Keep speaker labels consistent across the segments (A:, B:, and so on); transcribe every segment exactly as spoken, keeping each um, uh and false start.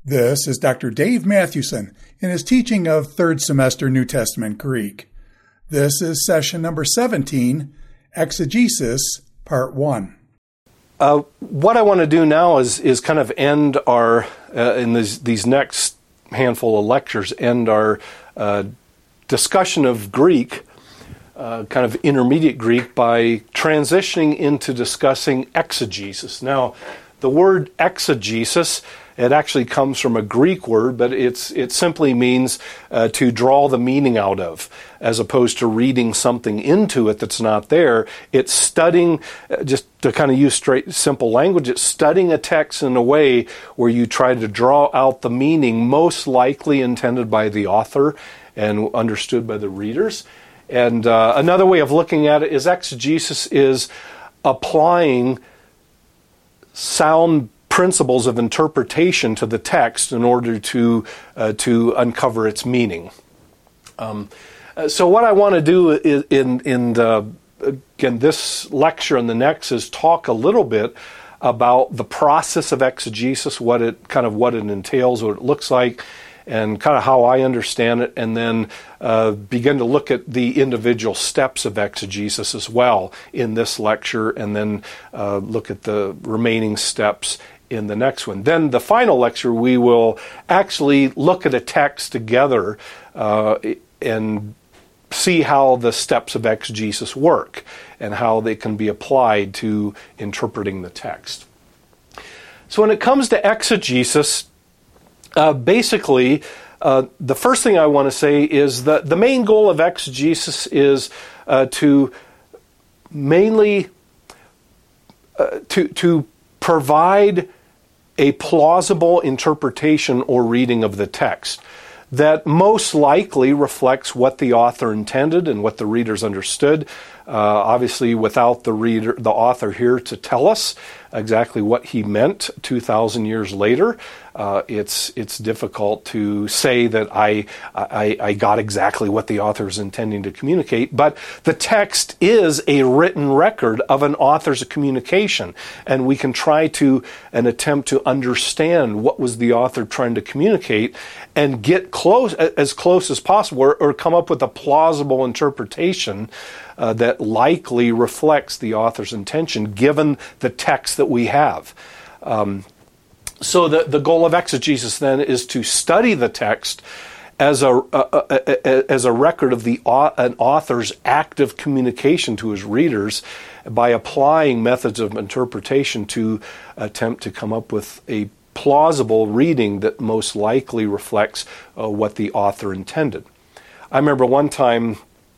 A: This is Doctor Dave Mathewson in his teaching of third semester New Testament Greek. This is session number seventeen, Exegesis, Part one.
B: Uh, what I want to do now is is kind of end our, uh, in these, these next handful of lectures, end our uh, discussion of Greek, uh, kind of intermediate Greek, by transitioning into discussing exegesis. Now, the word exegesis, it actually comes from a Greek word, but it's it simply means uh, to draw the meaning out of, as opposed to reading something into it that's not there. It's studying, uh, just to kind of use straight, simple language, it's studying a text in a way where you try to draw out the meaning most likely intended by the author and understood by the readers. And uh, another way of looking at it is exegesis is applying sound principles of interpretation to the text in order to uh, to uncover its meaning. Um, so what I want to do in in, in the, again this lecture and the next is talk a little bit about the process of exegesis, what it kind of what it entails, what it looks like, and kind of how I understand it, and then uh, begin to look at the individual steps of exegesis as well in this lecture, and then uh, look at the remaining steps in the next one. Then the final lecture, we will actually look at a text together uh, and see how the steps of exegesis work and how they can be applied to interpreting the text. So when it comes to exegesis, uh, basically, uh, the first thing I want to say is that the main goal of exegesis is uh, to mainly uh, to to provide a plausible interpretation or reading of the text that most likely reflects what the author intended and what the readers understood. Uh, obviously, without the reader, the author here to tell us exactly what he meant two thousand years later, uh, it's it's difficult to say that I, I I got exactly what the author is intending to communicate. But the text is a written record of an author's communication, and we can try to and attempt to understand what was the author trying to communicate, and get close as close as possible, or, or come up with a plausible interpretation Uh, that likely reflects the author's intention given the text that we have. Um, so the, the goal of exegesis then is to study the text as a, a, a, a as a record of the an author's active communication to his readers by applying methods of interpretation to attempt to come up with a plausible reading that most likely reflects uh, what the author intended. I remember one time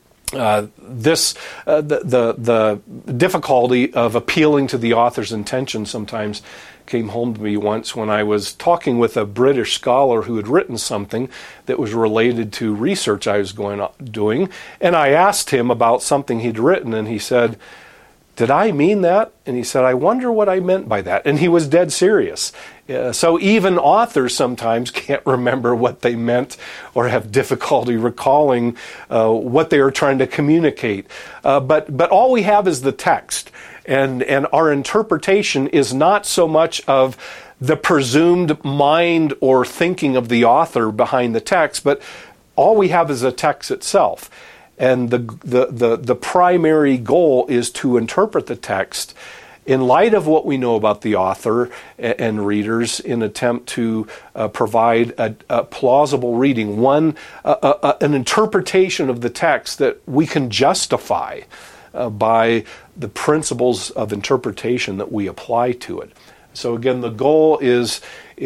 B: Uh, this uh, the, the the difficulty of appealing to the author's intention sometimes came home to me once when I was talking with a British scholar who had written something that was related to research I was going on, doing, and I asked him about something he'd written, and he said, "Did I mean that?" And he said, "I wonder what I meant by that." And he was dead serious. Uh, so even authors sometimes can't remember what they meant or have difficulty recalling uh, what they are trying to communicate. Uh, but but all we have is the text. And, and our interpretation is not so much of the presumed mind or thinking of the author behind the text, but all we have is the text itself. And the, the, the, the primary goal is to interpret the text in light of what we know about the author and, and readers, in attempt to uh, provide a, a plausible reading, one uh, uh, an interpretation of the text that we can justify uh, by the principles of interpretation that we apply to it. So again, the goal is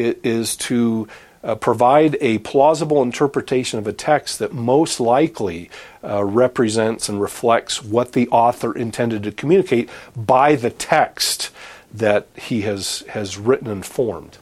B: is to Uh, provide a plausible interpretation of a text that most likely uh, represents and reflects what the author intended to communicate by the text that he has, has written and formed.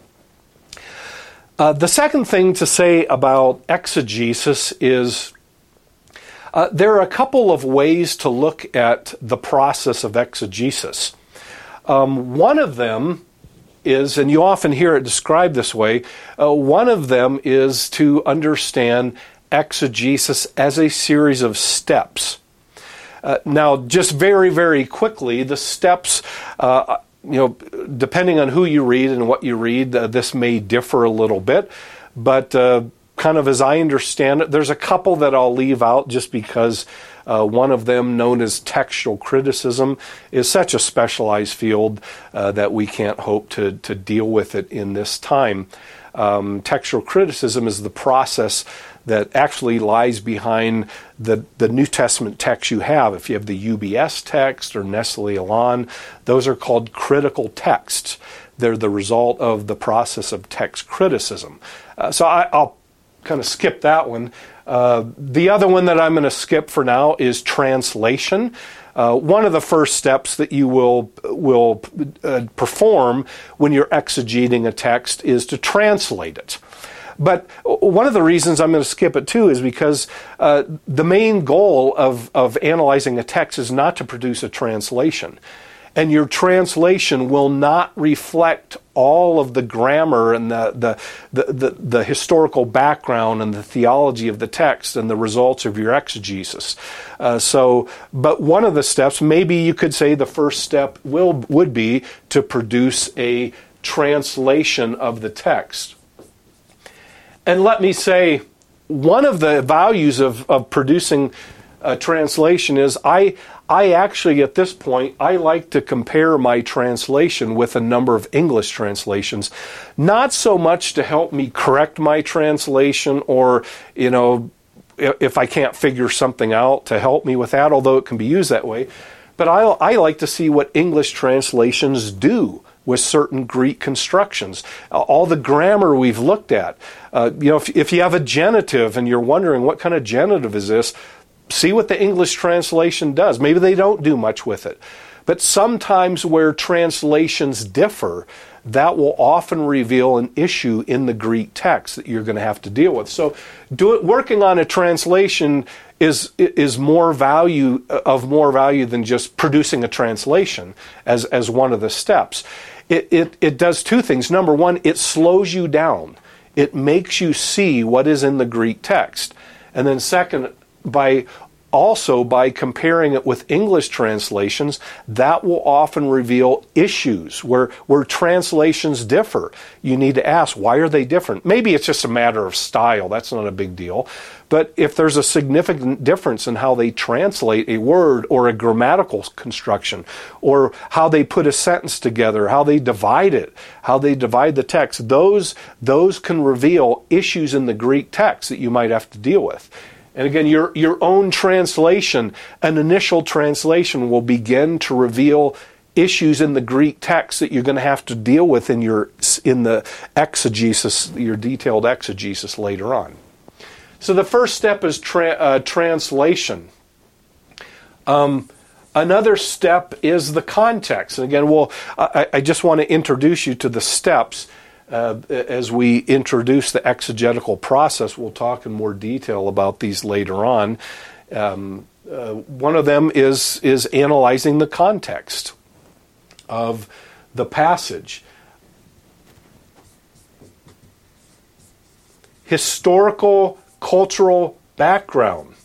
B: Uh, the second thing to say about exegesis is uh, there are a couple of ways to look at the process of exegesis. Um, one of them is, and you often hear it described this way, uh, one of them is to understand exegesis as a series of steps. Uh, now, just very, very quickly, the steps uh, you know, depending on who you read and what you read, uh, this may differ a little bit. But uh, kind of as I understand it, there's a couple that I'll leave out just because uh, one of them, known as textual criticism, is such a specialized field uh, that we can't hope to, to deal with it in this time. Um, textual criticism is the process that actually lies behind the, the New Testament text you have. If you have the U B S text or Nestle Aland, those are called critical texts. They're the result of the process of text criticism. Uh, so I, I'll kind of skip that one. Uh, the other one that I'm going to skip for now is translation. Uh, one of the first steps that you will will uh, perform when you're exegeting a text is to translate it. But one of the reasons I'm going to skip it too is because uh, the main goal of, of analyzing a text is not to produce a translation. And your translation will not reflect all of the grammar and the, the, the, the, the historical background and the theology of the text and the results of your exegesis. Uh, so, but one of the steps, maybe you could say the first step will would be to produce a translation of the text. And let me say, one of the values of, of producing a translation is I I actually, at this point, I like to compare my translation with a number of English translations, not so much to help me correct my translation or, you know, if I can't figure something out to help me with that, although it can be used that way, but I, I like to see what English translations do with certain Greek constructions. Uh, all the grammar we've looked at. Uh, you know, if, if you have a genitive and you're wondering what kind of genitive is this, see what the English translation does. Maybe they don't do much with it. But sometimes where translations differ, that will often reveal an issue in the Greek text that you're going to have to deal with. So do it, working on a translation is is more value of more value than just producing a translation as, as one of the steps. It, it, it does two things. Number one, it slows you down. It makes you see what is in the Greek text. And then second, by also by comparing it with English translations, that will often reveal issues where, where translations differ. You need to ask, why are they different? Maybe it's just a matter of style. That's not a big deal. But if there's a significant difference in how they translate a word or a grammatical construction, or how they put a sentence together, how they divide it, how they divide the text, those, those can reveal issues in the Greek text that you might have to deal with. And again, your, your own translation, an initial translation, will begin to reveal issues in the Greek text that you're going to have to deal with in your in the exegesis, your detailed exegesis later on. So the first step is tra- uh, translation. Um, another step is the context. And again, well, I, I just want to introduce you to the steps. Uh, as we introduce the exegetical process, we'll talk in more detail about these later on. Um, uh, one of them is, is analyzing the context of the passage. Historical, cultural background.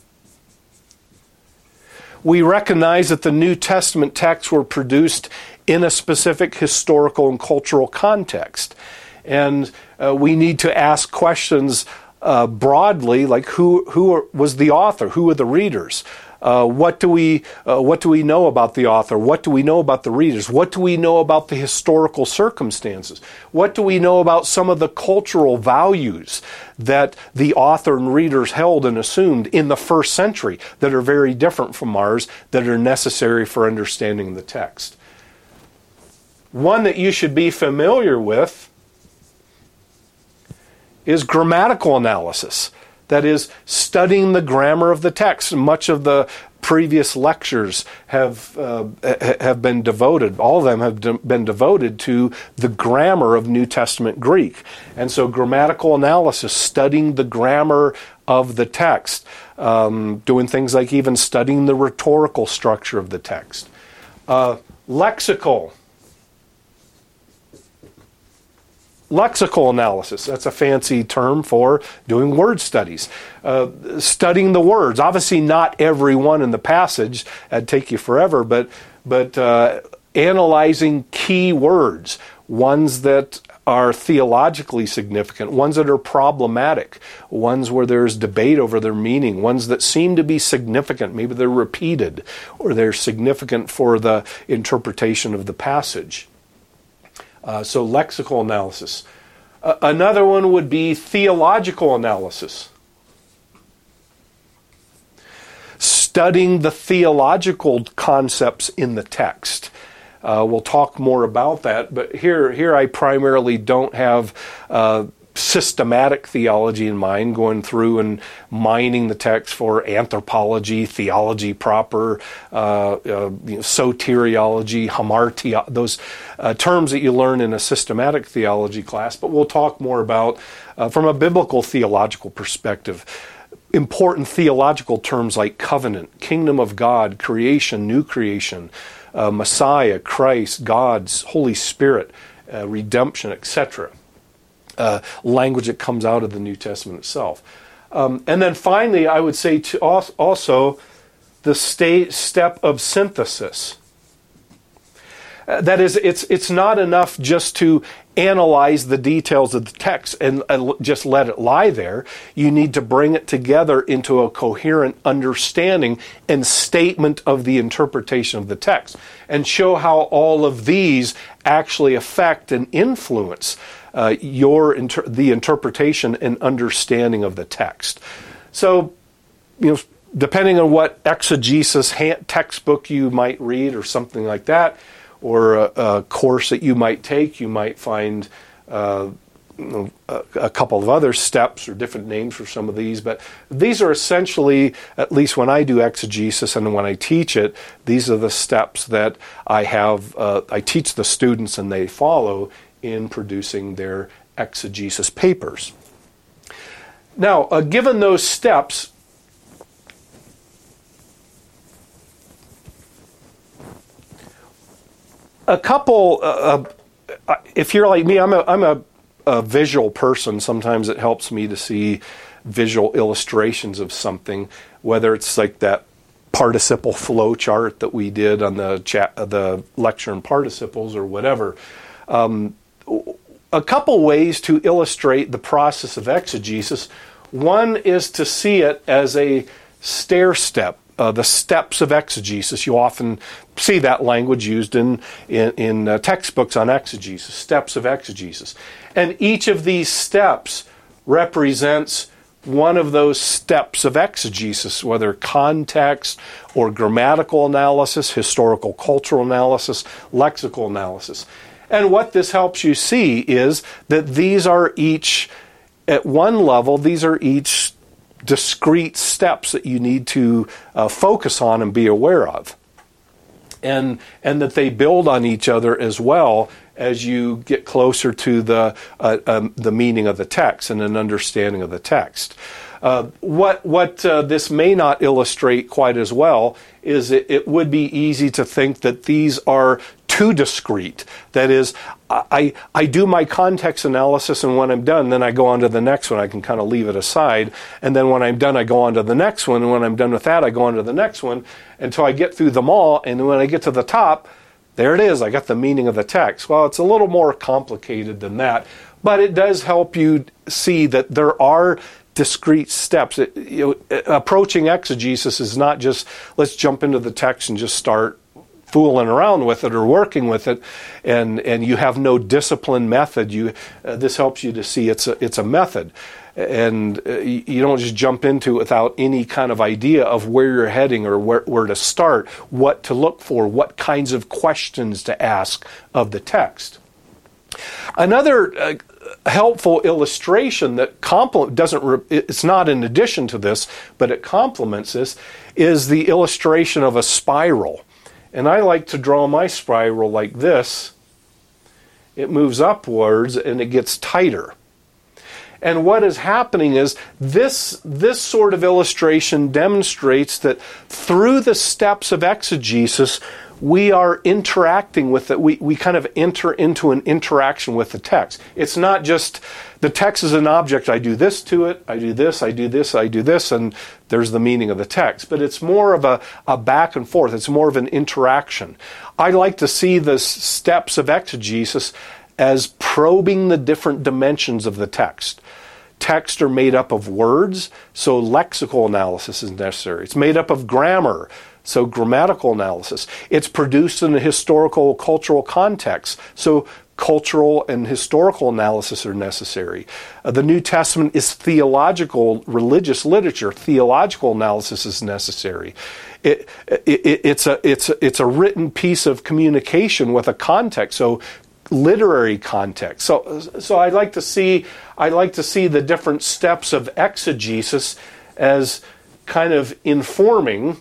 B: We recognize that the New Testament texts were produced in a specific historical and cultural context. And uh, we need to ask questions uh, broadly, like who who are, was the author? Who are the readers? Uh, what do we uh, what do we know about the author? What do we know about the readers? What do we know about the historical circumstances? What do we know about some of the cultural values that the author and readers held and assumed in the first century that are very different from ours, that are necessary for understanding the text? One that you should be familiar with is grammatical analysis. That is, studying the grammar of the text. Much of the previous lectures have uh, have been devoted, all of them have de- been devoted to the grammar of New Testament Greek. And so grammatical analysis, studying the grammar of the text, um, doing things like even studying the rhetorical structure of the text. Uh, lexical. Lexical analysis, that's a fancy term for doing word studies. Uh, studying the words. Obviously not every one in the passage, that'd take you forever, but but uh, analyzing key words, ones that are theologically significant, ones that are problematic, ones where there's debate over their meaning, ones that seem to be significant. Maybe they're repeated or they're significant for the interpretation of the passage. Uh, so lexical analysis. Uh, another one would be theological analysis. Studying the theological concepts in the text. Uh, we'll talk more about that, but here, here I primarily don't have uh, systematic theology in mind, going through and mining the text for anthropology, theology proper, uh, uh, you know, soteriology, hamartia, those uh, terms that you learn in a systematic theology class. But we'll talk more about, uh, from a biblical theological perspective, important theological terms like covenant, kingdom of God, creation, new creation, Uh, Messiah, Christ, God's Holy Spirit, uh, redemption, et cetera. Uh, language that comes out of the New Testament itself. Um, and then finally, I would say to also the state, step of synthesis. Uh, that is, it's it's not enough just to analyze the details of the text and uh, just let it lie there. You need to bring it together into a coherent understanding and statement of the interpretation of the text, and show how all of these actually affect and influence uh, your inter- the interpretation and understanding of the text. So, you know, depending on what exegesis hand- textbook you might read or something like that, or a, a course that you might take, you might find uh, you know, a, a couple of other steps or different names for some of these. But these are essentially, at least when I do exegesis and when I teach it, these are the steps that I have, uh, I teach the students and they follow in producing their exegesis papers. Now, uh, given those steps, a couple, uh, uh, if you're like me, I'm a, I'm a, a visual person. Sometimes it helps me to see visual illustrations of something, whether it's like that participle flow chart that we did on the chat, the lecture on participles or whatever. Um, a couple ways to illustrate the process of exegesis. One is to see it as a stair step. Uh, the steps of exegesis. You often see that language used in, in, in uh, textbooks on exegesis, steps of exegesis. And each of these steps represents one of those steps of exegesis, whether context or grammatical analysis, historical cultural analysis, lexical analysis. And what this helps you see is that these are each, at one level, these are each discrete steps that you need to uh, focus on and be aware of, and and that they build on each other as well as you get closer to the uh, um, the meaning of the text and an understanding of the text. Uh, what what uh, this may not illustrate quite as well is it, it would be easy to think that these are too discrete. That is, I, I do my context analysis, and when I'm done, then I go on to the next one. I can kind of leave it aside. And then when I'm done, I go on to the next one. And when I'm done with that, I go on to the next one until I get through them all. And when I get to the top, there it is. I got the meaning of the text. Well, it's a little more complicated than that, but it does help you see that there are discrete steps. It, you know, approaching exegesis is not just, let's jump into the text and just start fooling around with it or working with it, and and you have no disciplined method. You uh, this helps you to see it's a it's a method, and uh, you don't just jump into it without any kind of idea of where you're heading or where where to start, what to look for, what kinds of questions to ask of the text. Another uh, helpful illustration that complement doesn't re- it's not in addition to this, but it complements this, is the illustration of a spiral. And I like to draw my spiral like this. It moves upwards and it gets tighter. And what is happening is this, this sort of illustration demonstrates that through the steps of exegesis, we are interacting with it. We, we kind of enter into an interaction with the text. It's not just the text is an object, I do this to it, I do this, I do this, I do this, and there's the meaning of the text. But it's more of a, a back and forth. It's more of an interaction. I like to see the steps of exegesis as probing the different dimensions of the text. Texts are made up of words, so lexical analysis is necessary. It's made up of grammar, so grammatical analysis. It's produced in a historical, cultural context, so cultural and historical analysis are necessary. Uh, the New Testament is theological, religious literature. Theological analysis is necessary. It, it, it, it's a it's a, it's a written piece of communication with a context, so literary context. So so I like to see I like to see the different steps of exegesis as kind of informing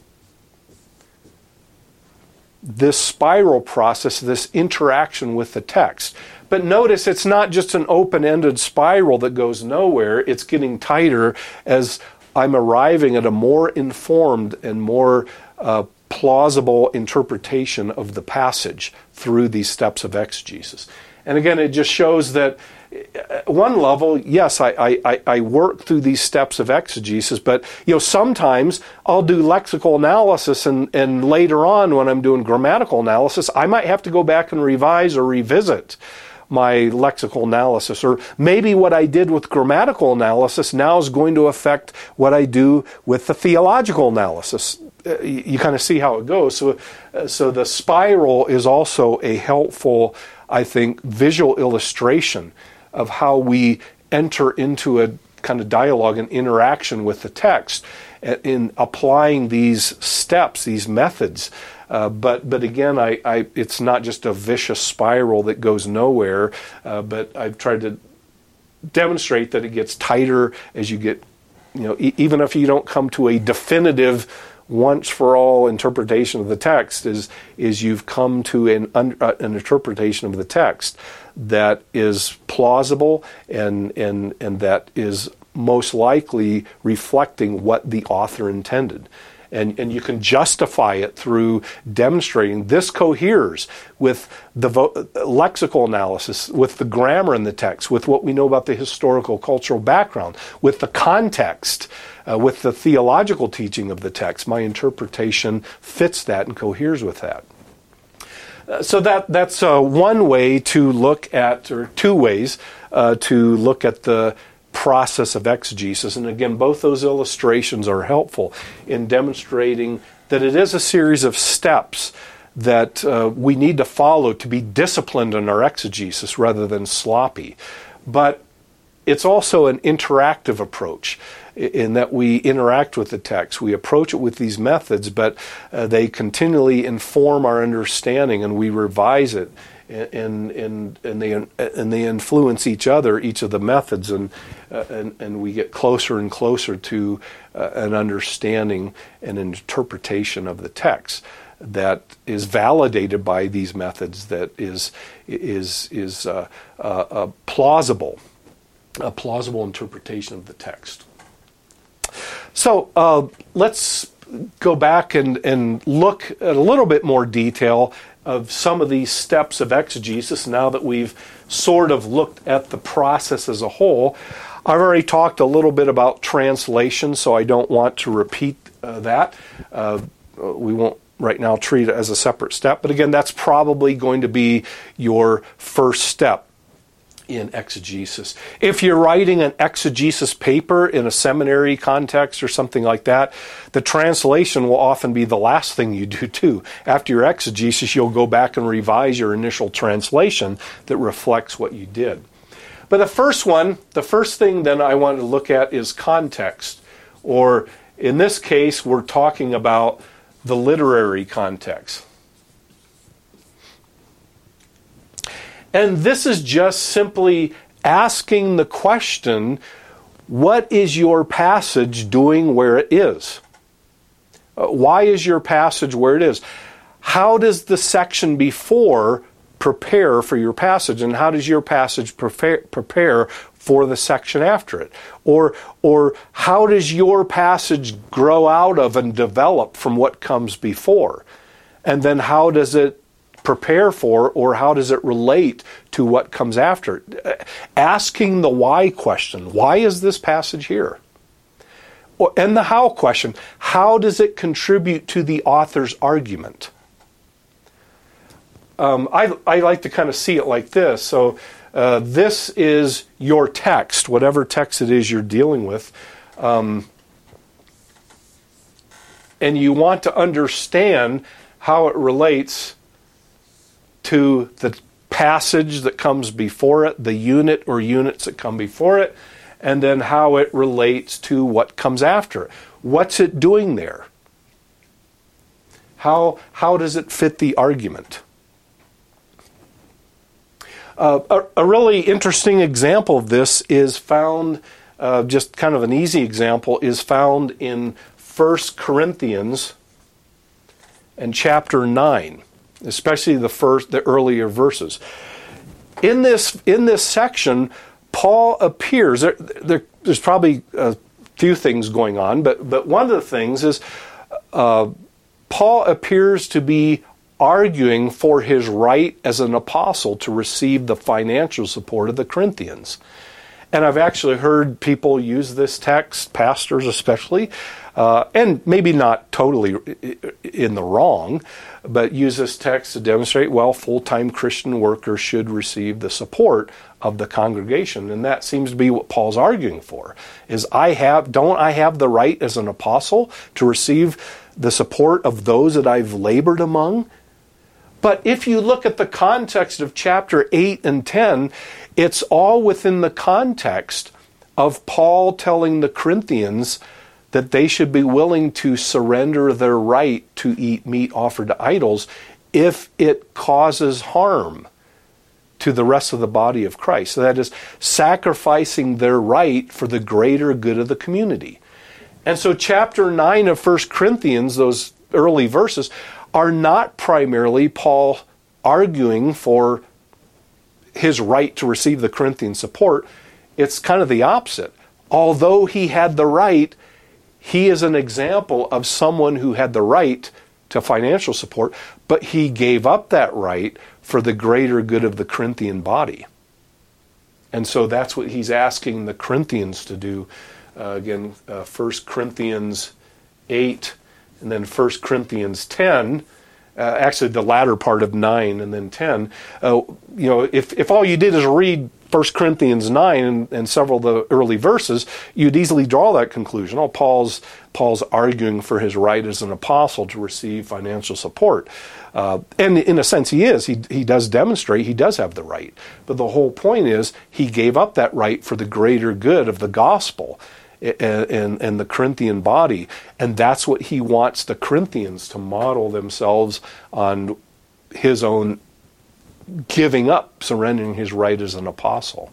B: this spiral process, this interaction with the text. But notice it's not just an open-ended spiral that goes nowhere. It's getting tighter as I'm arriving at a more informed and more uh, plausible interpretation of the passage through these steps of exegesis. And again, it just shows that at one level, yes, I, I, I work through these steps of exegesis, but you know, sometimes I'll do lexical analysis, and, and later on when I'm doing grammatical analysis, I might have to go back and revise or revisit my lexical analysis. Or maybe what I did with grammatical analysis now is going to affect what I do with the theological analysis. You, you kind of see how it goes. So, uh, so the spiral is also a helpful, I think, visual illustration of how we enter into a kind of dialogue and interaction with the text in applying these steps, these methods. Uh, but but again, I, I it's not just a vicious spiral that goes nowhere, uh, but I've tried to demonstrate that it gets tighter as you get, you know, e- even if you don't come to a definitive once-for-all interpretation of the text, is is you've come to an un, uh, an interpretation of the text that is plausible and and and that is most likely reflecting what the author intended. And and you can justify it through demonstrating this coheres with the vo- lexical analysis, with the grammar in the text, with what we know about the historical cultural background, with the context, uh, with the theological teaching of the text. My interpretation fits that and coheres with that. Uh, so that that's uh, one way to look at, or two ways uh, to look at the process of exegesis. And again, both those illustrations are helpful in demonstrating that it is a series of steps that uh, we need to follow to be disciplined in our exegesis rather than sloppy. But it's also an interactive approach in that we interact with the text. We approach it with these methods, but uh, they continually inform our understanding, and we revise it. And and and they and they influence each other, each of the methods, and uh, and and we get closer and closer to uh, an understanding and an interpretation of the text that is validated by these methods. That is is is uh, uh, uh, plausible, a plausible interpretation of the text. So uh, let's go back and and look at a little bit more detail of some of these steps of exegesis now that we've sort of looked at the process as a whole. I've already talked a little bit about translation, so I don't want to repeat uh, that. Uh, we won't right now treat it as a separate step, but again, that's probably going to be your first step in exegesis. If you're writing an exegesis paper in a seminary context or something like that, the translation will often be the last thing you do too. After your exegesis, you'll go back and revise your initial translation that reflects what you did. But the first one, the first thing then I want to look at is context, or in this case, we're talking about the literary context. And this is just simply asking the question, what is your passage doing where it is? Uh, why is your passage where it is? How does the section before prepare for your passage, and how does your passage prepare, prepare for the section after it? Or, or how does your passage grow out of and develop from what comes before? And then how does it prepare for, or how does it relate to what comes after? Asking the why question. Why is this passage here? And the how question. How does it contribute to the author's argument? Um, I, I like to kind of see it like this. So uh, this is your text, whatever text it is you're dealing with. Um, and you want to understand how it relates to the passage that comes before it, the unit or units that come before it, and then how it relates to what comes after it. What's it doing there? How, how does it fit the argument? Uh, a, a really interesting example of this is found, uh, just kind of an easy example, is found in First Corinthians and chapter nine, especially the first, the earlier verses. In this, in this section, Paul appears, there, there, there's probably a few things going on, but, but one of the things is uh, Paul appears to be arguing for his right as an apostle to receive the financial support of the Corinthians. And I've actually heard people use this text, pastors especially, uh, and maybe not totally in the wrong, but use this text to demonstrate, well, full-time Christian workers should receive the support of the congregation. And that seems to be what Paul's arguing for, is I have, don't I have the right as an apostle to receive the support of those that I've labored among? But if you look at the context of chapter eight and ten, it's all within the context of Paul telling the Corinthians that they should be willing to surrender their right to eat meat offered to idols if it causes harm to the rest of the body of Christ. So that is sacrificing their right for the greater good of the community. And so chapter nine of First Corinthians, those early verses, are not primarily Paul arguing for his right to receive the Corinthian support. It's kind of the opposite. Although he had the right, he is an example of someone who had the right to financial support, but he gave up that right for the greater good of the Corinthian body. And so that's what he's asking the Corinthians to do. Uh, again, uh, First Corinthians eight, and then First Corinthians ten, uh, actually the latter part of nine and then ten. Uh, you know, if, if all you did is read First Corinthians nine and, and several of the early verses, you'd easily draw that conclusion. Oh, Paul's, Paul's arguing for his right as an apostle to receive financial support. Uh, and in a sense he is. He, he does demonstrate he does have the right. But the whole point is he gave up that right for the greater good of the gospel and, and the Corinthian body. And that's what he wants the Corinthians to model themselves on, his own giving up, surrendering his right as an apostle.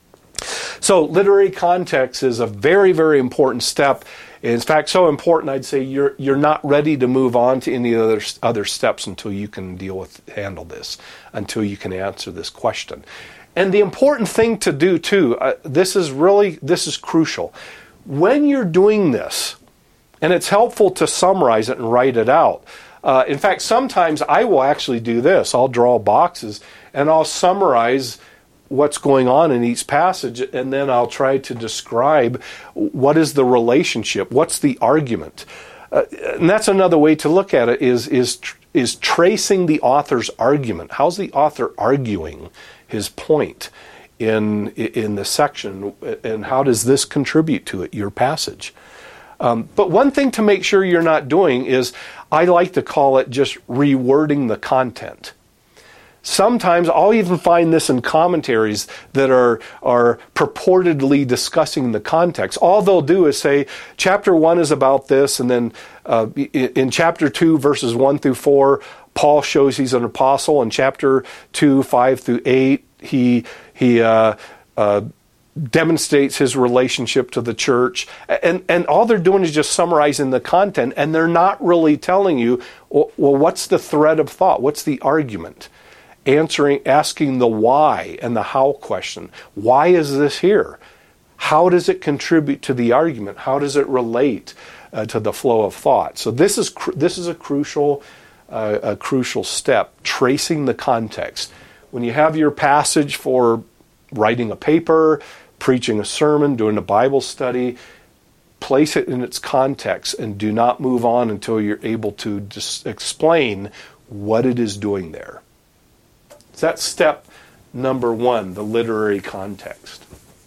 B: So literary context is a very, very important step. In fact, so important, I'd say you're you're not ready to move on to any other other steps until you can deal with, handle this, until you can answer this question. And the important thing to do too, uh, this is really, this is crucial. When you're doing this, and it's helpful to summarize it and write it out. Uh, in fact, sometimes I will actually do this. I'll draw boxes and I'll summarize what's going on in each passage, and then I'll try to describe what is the relationship, what's the argument. Uh, and that's another way to look at it, is, is, is tracing the author's argument. How's the author arguing his point in, in the section, and how does this contribute to it, your passage? Um, but one thing to make sure you're not doing is, I like to call it just rewording the content. Sometimes I'll even find this in commentaries that are, are purportedly discussing the context. All they'll do is say, chapter one is about this, and then uh, in chapter two, verses one through four, Paul shows he's an apostle. In chapter two, five through eight, he, he uh, uh, demonstrates his relationship to the church. And, and all they're doing is just summarizing the content, and they're not really telling you, well, what's the thread of thought? What's the argument? Answering, asking the why and the how question. Why is this here? How does it contribute to the argument? How does it relate uh, to the flow of thought? So this is cr- this is a crucial uh, a crucial step, tracing the context. When you have your passage for writing a paper, preaching a sermon, doing a Bible study, place it in its context and do not move on until you're able to just explain what it is doing there. So that's step number one, the literary context.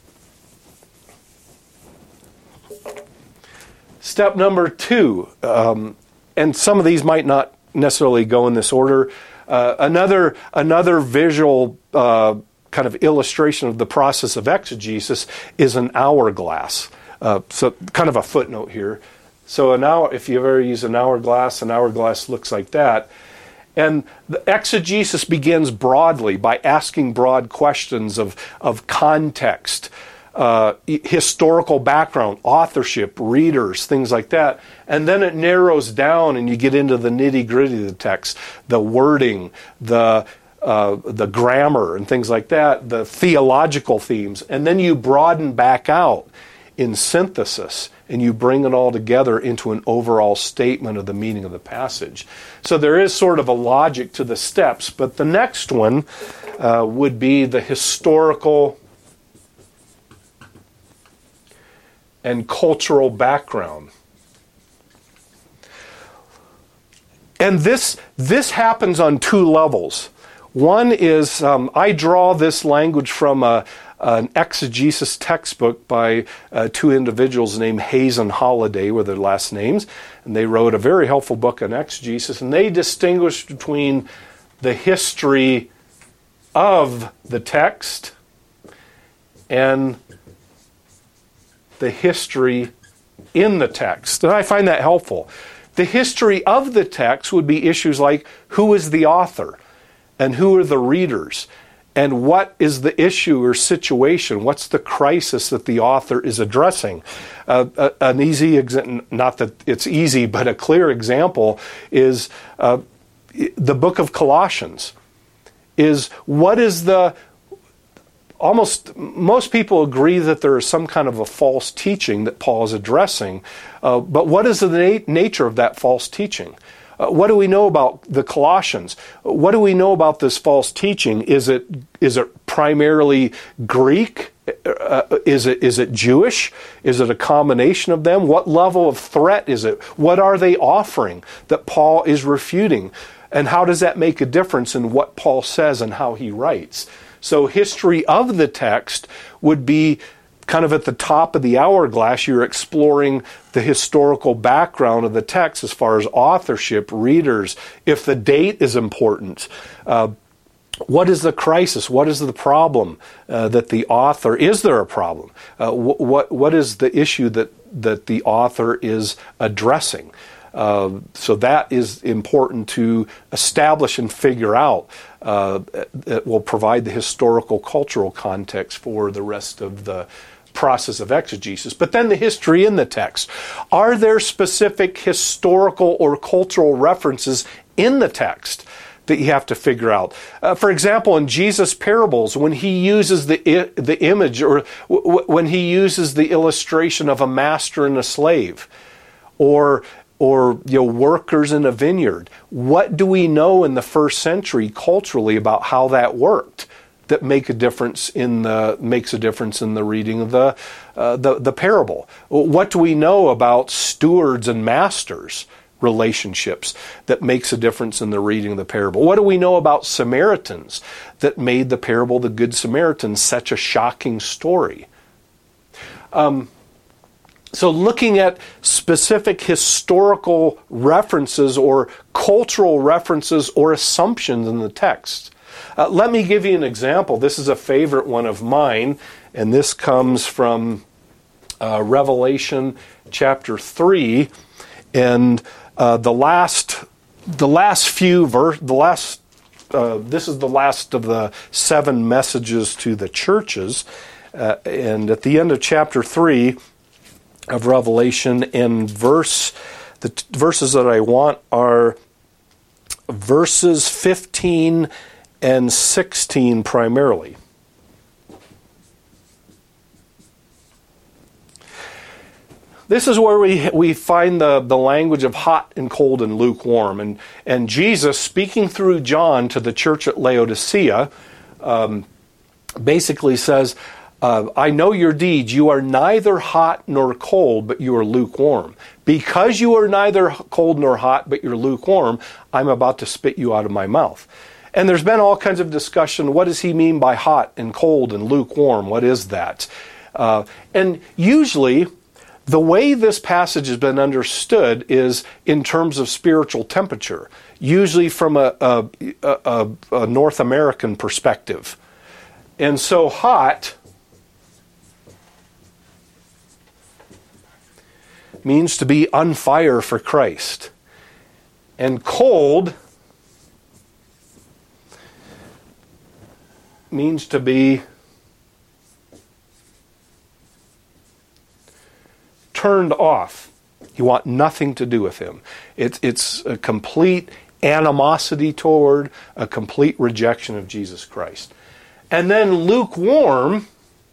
B: Step number two, um, and some of these might not necessarily go in this order. Uh, another another visual uh, kind of illustration of the process of exegesis is an hourglass. Uh, so kind of a footnote here. So an hour, if you ever use an hourglass, an hourglass looks like that. And the exegesis begins broadly by asking broad questions of, of context, uh, historical background, authorship, readers, things like that. And then it narrows down and you get into the nitty-gritty of the text, the wording, the uh, the grammar and things like that, the theological themes. And then you broaden back out in synthesis, and you bring it all together into an overall statement of the meaning of the passage. So there is sort of a logic to the steps, but the next one uh, would be the historical and cultural background. And this, this happens on two levels. One is, um, I draw this language from a an exegesis textbook by uh, two individuals named Hayes and Holliday were their last names, and they wrote a very helpful book on exegesis, and they distinguished between the history of the text and the history in the text. And I find that helpful. The history of the text would be issues like who is the author and who are the readers, and what is the issue or situation? What's the crisis that the author is addressing? Uh, a, an easy, exa- not that it's easy, but a clear example is uh, the book of Colossians. Is what is the, almost, most people agree that there is some kind of a false teaching that Paul is addressing, uh, but what is the na- nature of that false teaching? Uh, what do we know about the Colossians? What do we know about this false teaching? Is it is it primarily Greek? Uh, is it is it Jewish? Is it a combination of them? What level of threat is it? What are they offering that Paul is refuting? And how does that make a difference in what Paul says and how he writes? So history of the text would be kind of at the top of the hourglass. You're exploring the historical background of the text as far as authorship, readers, if the date is important. Uh, what is the crisis? What is the problem uh, that the author, is there a problem? Uh, wh- what What is the issue that, that the author is addressing? Uh, so that is important to establish and figure out. Uh, it will provide the historical, cultural context for the rest of the process of exegesis. But then the history in the text. Are there specific historical or cultural references in the text that you have to figure out? Uh, for example, in Jesus' parables, when he uses the I- the image or w- when he uses the illustration of a master and a slave, or or you know, workers in a vineyard, what do we know in the first century culturally about how that worked that make a difference in the makes a difference in the reading of the uh, the, the parable? What do we know about stewards and masters relationships that makes a difference in the reading of the parable? What do we know about Samaritans that made the parable, the Good Samaritan, such a shocking story? Um, So looking at specific historical references or cultural references or assumptions in the text. Uh, let me give you an example. This is a favorite one of mine, and this comes from uh, Revelation chapter three, and uh, the last, the last few verse, the last. Uh, this is the last of the seven messages to the churches, uh, and at the end of chapter three of Revelation, and verse the t- verses that I want are verses fifteen and sixteen primarily. this is where we we find the, the language of hot and cold and lukewarm. And, and Jesus, speaking through John to the church at Laodicea, um, basically says, uh, I know your deeds. You are neither hot nor cold, but you are lukewarm. Because you are neither cold nor hot, but you're lukewarm, I'm about to spit you out of my mouth. And there's been all kinds of discussion. What does he mean by hot and cold and lukewarm? What is that? Uh, and usually, the way this passage has been understood is in terms of spiritual temperature, usually from a, a, a, a North American perspective. And so hot means to be on fire for Christ. And cold means to be turned off. You want nothing to do with him. It's, it's a complete animosity toward, a complete rejection of Jesus Christ. And then lukewarm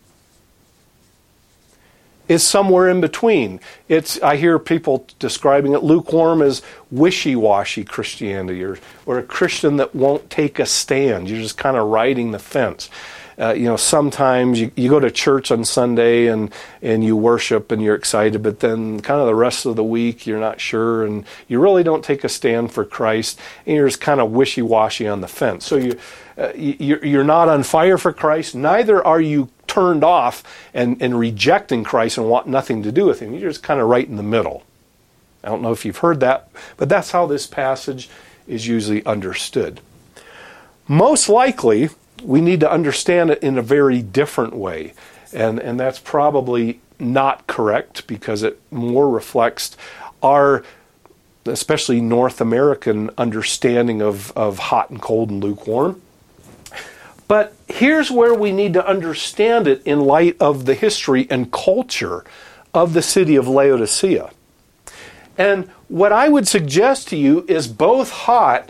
B: is somewhere in between. It's, I hear people describing it, lukewarm as wishy-washy Christianity, or, or a Christian that won't take a stand. You're just kind of riding the fence. Uh, you know, sometimes you, you go to church on Sunday and, and you worship and you're excited, but then kind of the rest of the week you're not sure and you really don't take a stand for Christ and you're just kind of wishy-washy on the fence. So you, uh, you, you're not on fire for Christ, neither are you turned off and, and rejecting Christ and want nothing to do with him. You're just kind of right in the middle. I don't know if you've heard that, but that's how this passage is usually understood. Most likely, we need to understand it in a very different way. And, and that's probably not correct because it more reflects our, especially North American understanding of, of hot and cold and lukewarm. But here's where we need to understand it in light of the history and culture of the city of Laodicea. And what I would suggest to you is both hot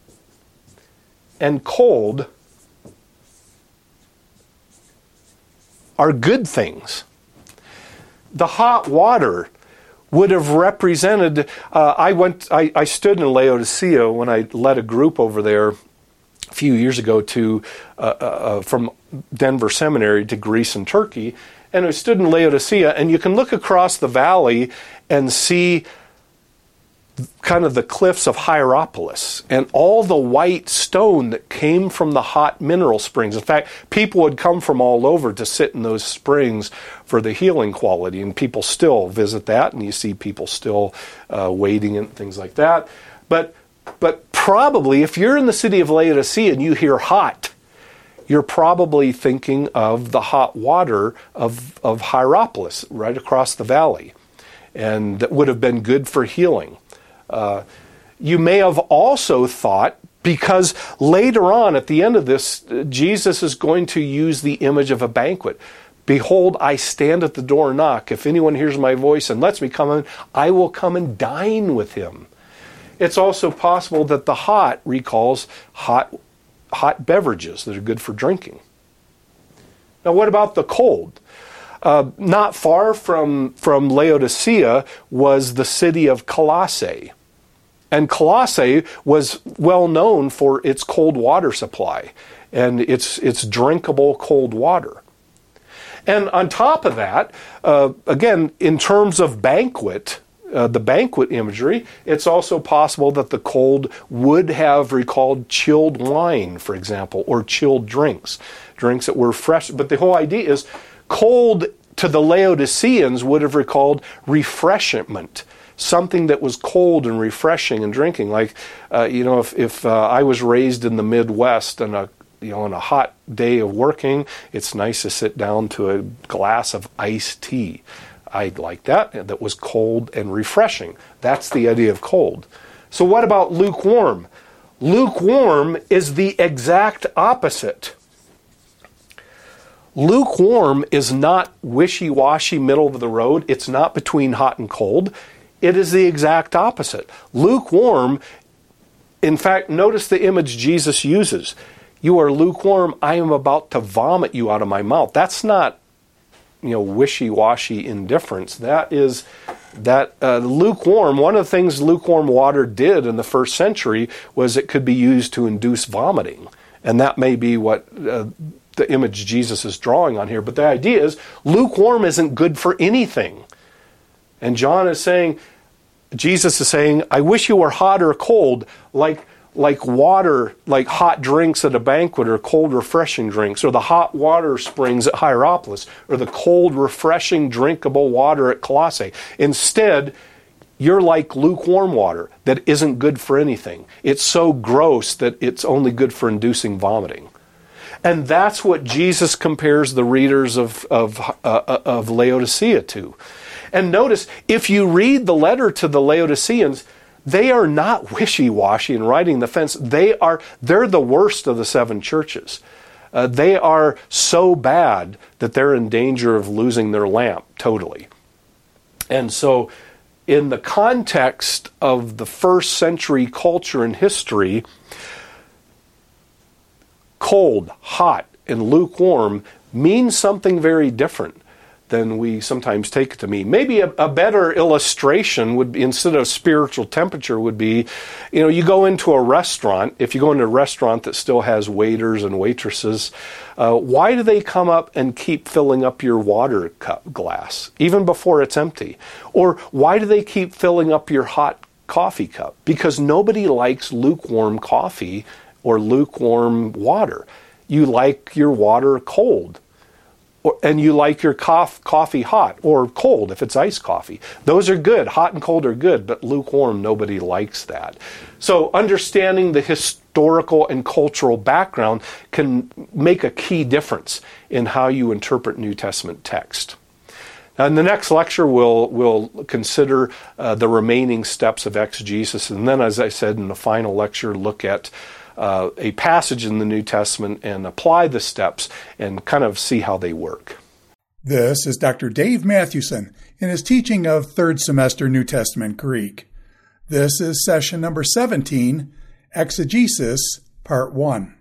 B: and cold are good things. The hot water would have represented, uh, I went, I, I stood in Laodicea when I led a group over there a few years ago to, uh, uh, from Denver Seminary to Greece and Turkey, and I stood in Laodicea, and you can look across the valley and see kind of the cliffs of Hierapolis and all the white stone that came from the hot mineral springs. In fact, people would come from all over to sit in those springs for the healing quality, and people still visit that, and you see people still uh, waiting and things like that. But, but probably, if you're in the city of Laodicea and you hear hot, you're probably thinking of the hot water of, of Hierapolis right across the valley, and that would have been good for healing. Uh, you may have also thought, because later on at the end of this, Jesus is going to use the image of a banquet. Behold, I stand at the door and knock. If anyone hears my voice and lets me come in, I will come and dine with him. It's also possible that the hot recalls hot, hot beverages that are good for drinking. Now, what about the cold? Uh, not far from, from Laodicea was the city of Colossae. And Colossae was well known for its cold water supply and its, its drinkable cold water. And on top of that, uh, again, in terms of banquet, uh, the banquet imagery, it's also possible that the cold would have recalled chilled wine, for example, or chilled drinks, drinks that were fresh. But the whole idea is cold to the Laodiceans would have recalled refreshment, something that was cold and refreshing and drinking. Like, uh, you know, if, if uh, I was raised in the Midwest and a, you know, on a hot day of working, it's nice to sit down to a glass of iced tea. I'd like that. That was cold and refreshing. That's the idea of cold. So what about lukewarm? Lukewarm is the exact opposite. Lukewarm is not wishy-washy, middle of the road. It's not between hot and cold. It is the exact opposite. Lukewarm, in fact, notice the image Jesus uses. You are lukewarm, I am about to vomit you out of my mouth. That's not you know, wishy-washy indifference. That is that uh, lukewarm, one of the things lukewarm water did in the first century was it could be used to induce vomiting. And that may be what uh, the image Jesus is drawing on here. But the idea is lukewarm isn't good for anything. And John is saying, Jesus is saying, I wish you were hot or cold, like like water, like hot drinks at a banquet, or cold refreshing drinks, or the hot water springs at Hierapolis, or the cold refreshing drinkable water at Colossae. Instead, you're like lukewarm water that isn't good for anything. It's so gross that it's only good for inducing vomiting. And that's what Jesus compares the readers of, of, uh, of Laodicea to. And notice, if you read the letter to the Laodiceans, they are not wishy-washy and riding the fence. They are, they're the worst of the seven churches. Uh, they are so bad that they're in danger of losing their lamp totally. And so, in the context of the first century culture and history, cold, hot, and lukewarm means something very different than we sometimes take it to mean. Maybe a, a better illustration would be, instead of spiritual temperature, would be, you know, you go into a restaurant. If you go into a restaurant that still has waiters and waitresses, uh, why do they come up and keep filling up your water cup glass, even before it's empty? Or why do they keep filling up your hot coffee cup? Because nobody likes lukewarm coffee or lukewarm water. You like your water cold. Or, and you like your cof, coffee hot or cold if it's iced coffee. Those are good. Hot and cold are good, but lukewarm, nobody likes that. So understanding the historical and cultural background can make a key difference in how you interpret New Testament text. Now, in the next lecture, we'll, we'll consider uh, the remaining steps of exegesis. And then, as I said in the final lecture, look at Uh, a passage in the New Testament and apply the steps and kind of see how they work.
A: This is Doctor Dave Mathewson in his teaching of third semester New Testament Greek. This is session number seventeen, Exegesis, Part one.